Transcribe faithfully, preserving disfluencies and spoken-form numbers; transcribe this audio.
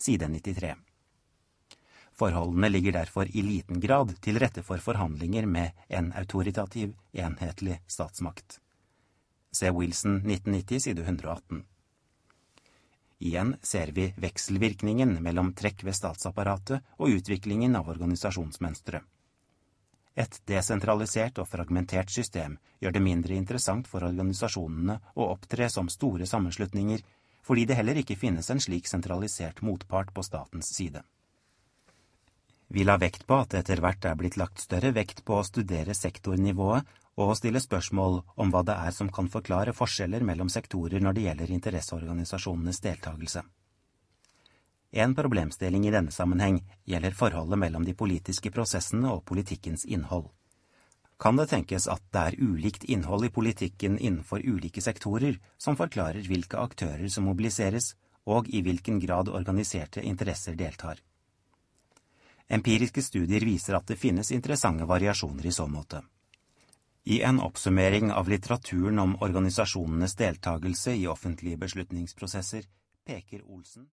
side nittitre. Forholdene ligger derfor i liten grad til rette for forhandlinger med en autoritativ, enhetlig statsmakt. Se Wilson nitten nitti, side hundre og atten. Igjen ser vi vekselvirkningen mellom trekk ved statsapparatet og utviklingen av organisasjonsmønstre. Et desentralisert og fragmentert system gjør det mindre interessant for organisasjonene å opptre som store sammenslutninger, fordi det heller ikke finnes en slik sentralisert motpart på statens side. Vi la vekt på at det etter hvert er blitt lagt større vekt på å studere sektornivået og å stille spørsmål om hva det er som kan forklare forskjeller mellom sektorer når det gjelder interesseorganisasjonenes deltagelse. En problemstilling i denne sammenheng gjelder forholdet mellom de politiske prosessene og politikkens innhold. Kan det tenkes at det er ulikt innhold i politikken innenfor ulike sektorer som forklarer hvilke aktører som mobiliseres, og i hvilken grad organiserte interesser deltar? Empiriske studier viser at det finnes interessante variasjoner i så måte. I en oppsummering av litteraturen om organisasjonenes deltagelse i offentlige beslutningsprosesser peker Olsen